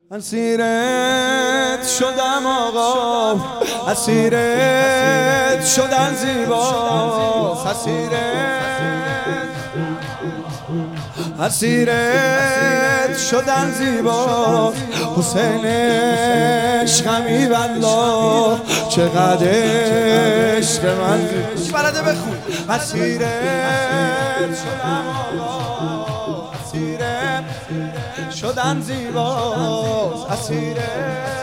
اسیرت شدم آقا، اسیرت شدن زیباست، اسیرت شدن زیباست. حسین عشقمی والله چقدر عشق من بلده بخون. اسیرت شدم آقا، اسیرت شدن زیباست، اسیرت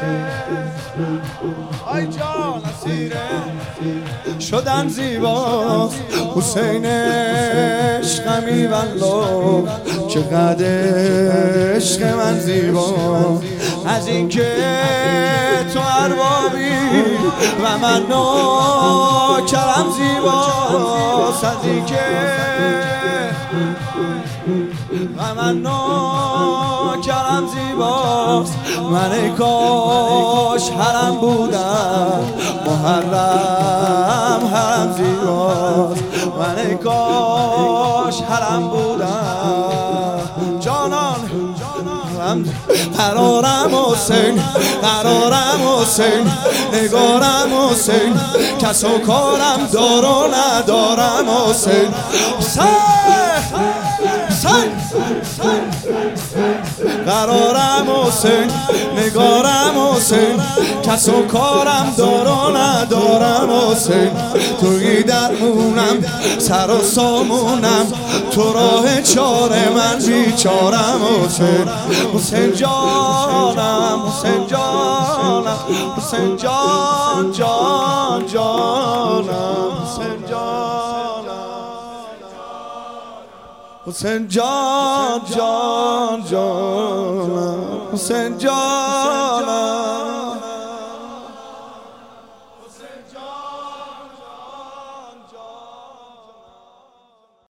آی جان، اسیرت شدن زیباست. حسین عشقمی والله چقدر عشق من زیباست. از اینکه تو اربابی و من نوکرم زیباست، از اینکه و من نوکرم زیباست. من ای کاش حرم بودم، محرم حرم زیباست. من ای کاش حرم بودم جانان. قرارم حسین، قرارم حسین، نگارم حسین، کس و کارم دار و ندارم حسین. قرارم حسین، نگارم حسین، کس و کارم دار و ندارم حسین. توی درمونم، سر و سامونم، تو راه چاره من بیچارم حسین. حسین جانم، حسین جانم، حسین جان جان جانم، حسین جانم، حسین جان جان جانم، حسین جانم، حسین جان.